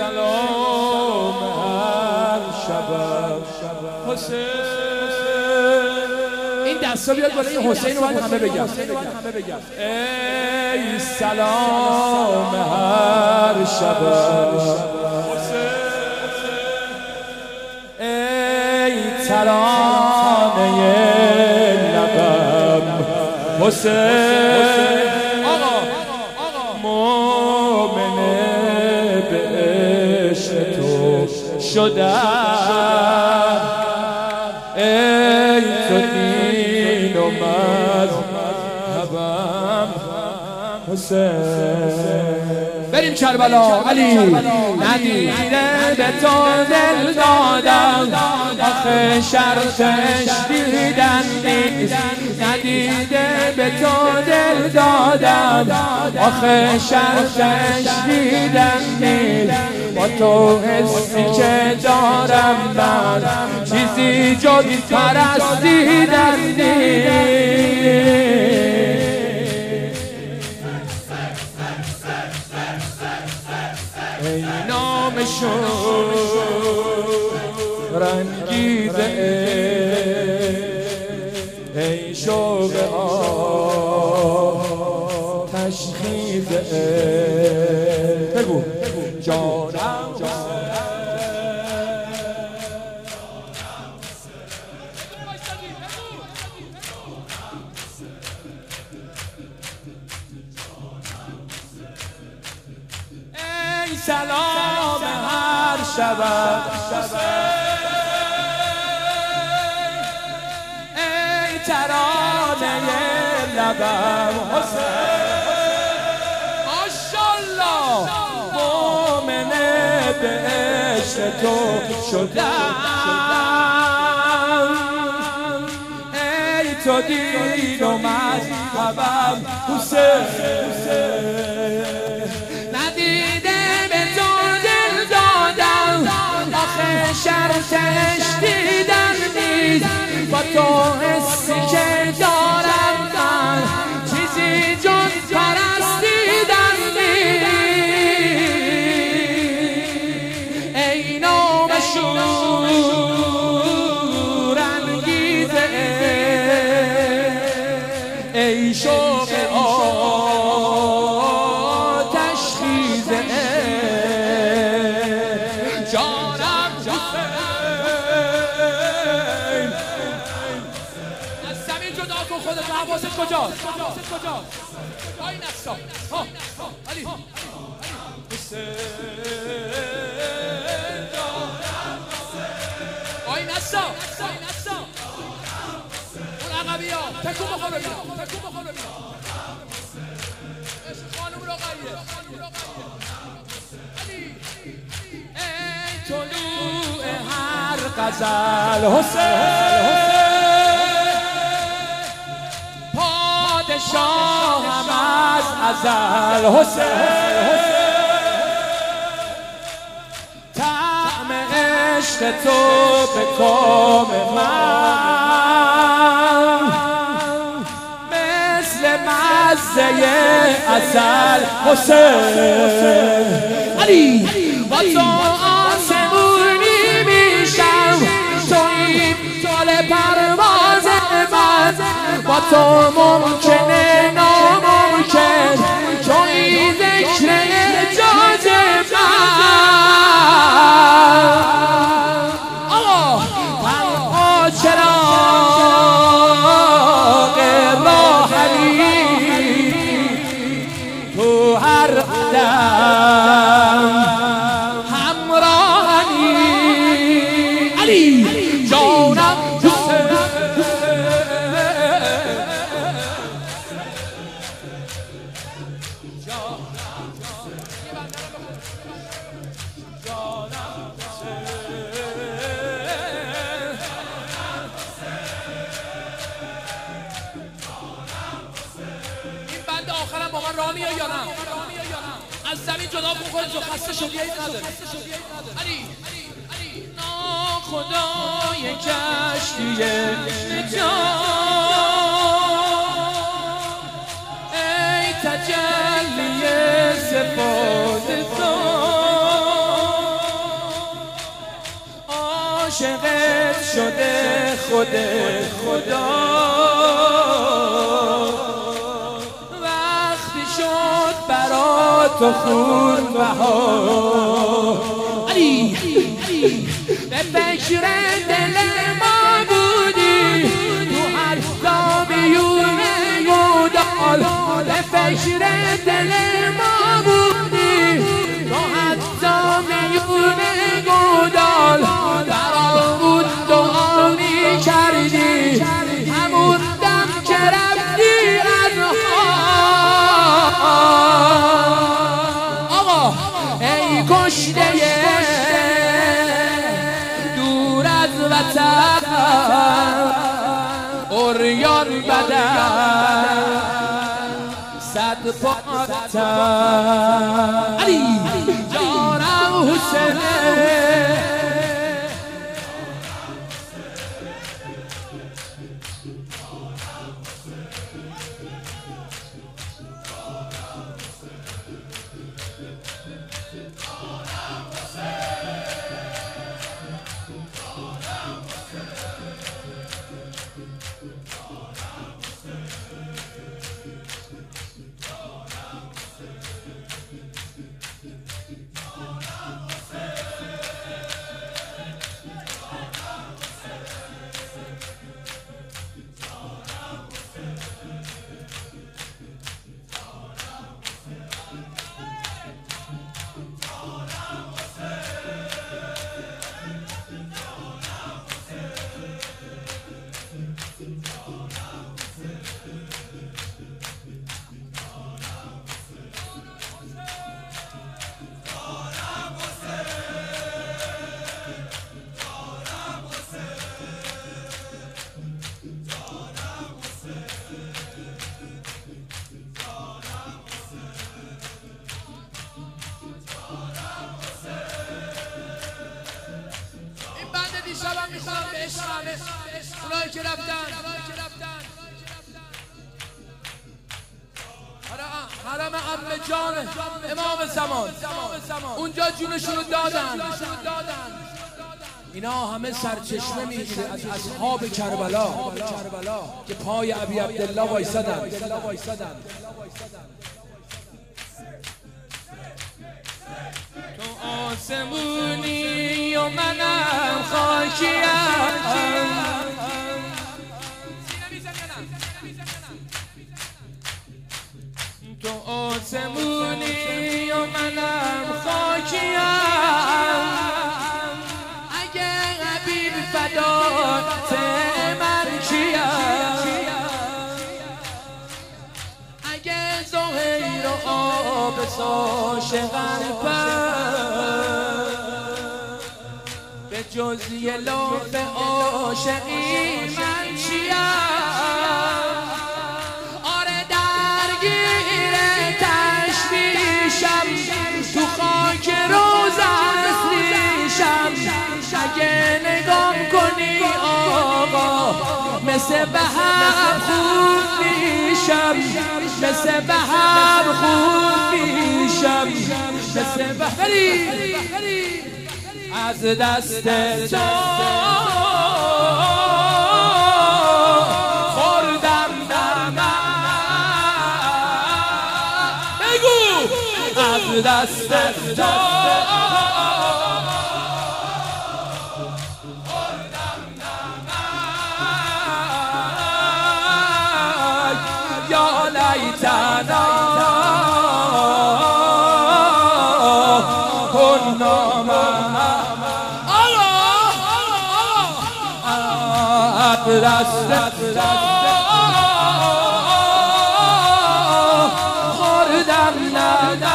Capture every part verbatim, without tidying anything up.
سلام هر شب حسین. این دستا بیاد بالا، این حسین رو باید همه بگم. ای سلام هر شب حسین، ای ترانه لبم حسین. آقا مومن به عشق تو شدم، ای تو دین و مذهبم حسین. بریم کربلا. علی ندیده به تو دل دادم، آخه شرطش دیدن نیست. ندیده به تو دل دادم، آخه شرطش دیدن نیست. با تو حسی که دارم من چیزی جز پرستیدن نیست. ای نامشون رنگیده، ای شوق آتش خیزه، بگو جانم ای سلام هر شب ای ترانه لبم حسین. ماشالله مومن به عشق تو شدم، ای تو دین و مذهبم حسین. شرطش دیدن نیست، با تو حسی که دارم من چیزی جز پرستیدن نیست. ای نامشور انگیزه، ای شوق آتش خیزه، خودت حواست کجاست؟ آی نسا علی آی نسا اون عقبی ها تکون بخور ببینم، تکون بخور ببینم. خانم رقیه ای طلوع هر غزل حسین، شاهم از ازل حسین. طعم عشق تو به کام من مثل مزه عسل حسین. علی با تو آسمونی میشم، تویی طول پرواز من. با تو ممکنه ناممکن، تویی ذکر اعجاز من. آقا تنها چراغ راهی تو هر قدم همراهی. علی جانم آخرم با من راه میای یا نه؟ از زمین جدا کن خودت رو، خسته شدی عیب نداره. علی ناخدای کشتی نجات، ای تجلی صفات تو عاشقت شده خود خدا. وقتی شد برا تو خون بها، علی به فکر دل ما بودی تو هر زاویون گودال. به فکر دل ما بودی تو هر زاویون گودال. برامون دعا می کردی همون دم که رفتی از آقا. ای کشته دور از وطن عریان بدن صد پاتن. علی جانم حسین دیشبم میخوام به عشق اونایی که رفتن حرم عم جان امام زمان، اونجا جونشونو دادن. اینا همه سرچشمه میگیره از اصحاب کربلا که پای ابی عبدالله وایسادن. تو آسمونی و منم خاکیم، تو آسمونی و منم خاکیم. اگه حبیب فدات من کیم، اگه زهیر و آبس عاشق قلبم، به جز یه لاف عاشقی من چیم. آره درگیر تشویشم، تو خاک روزت نیشم. اگه نگام کنی آقا مثل به هم خوب میشم، مثل به هم خوب میشم، مثل به هم از دست تو خوردم نمک. بگو از دست تو خوردم نمک. یا لیتنا کنا معهم. دست خوردم نمک.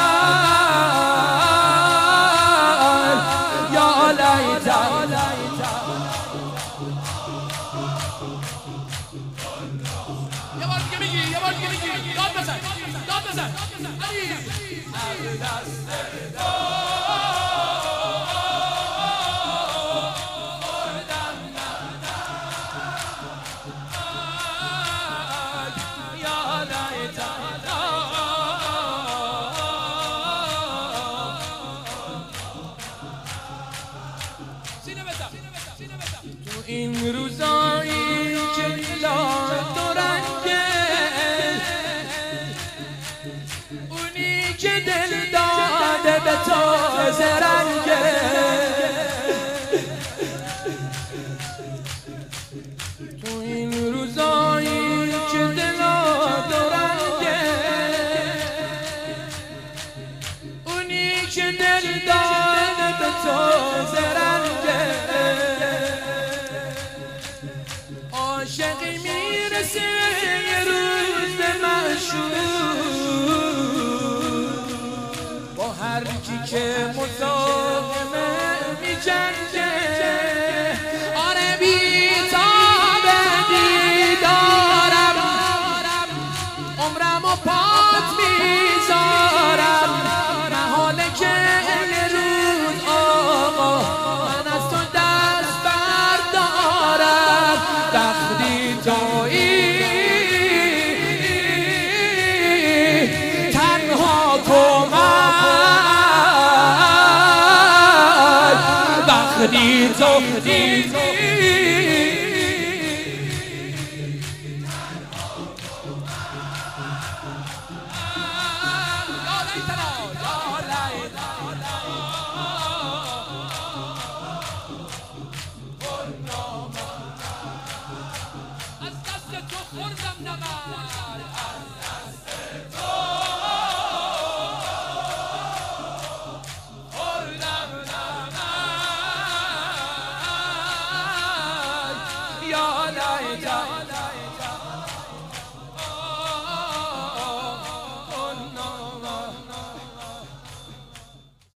یا لیتنا. یه بار دیگه میگی، یه بار دیگه میگی. داد بزن، داد بزن. علی دست سینه بزن. این روزایی که میلاد و رنگه، اونی که دل داده به تازه رنگه، تو این روزایی که دلاد و رنگه، اونی که دل داده به تازه رنگه، عاشقی میرسه یه روز به معشوق، با هر کی که مزاحمه میجنگه، آره بی‌تاب دیدارم، عمرم و پات میذارم، محاله که یه روز آقا من از تو دست بردارم، وقتی تویی تنها کمک، وقتی تویی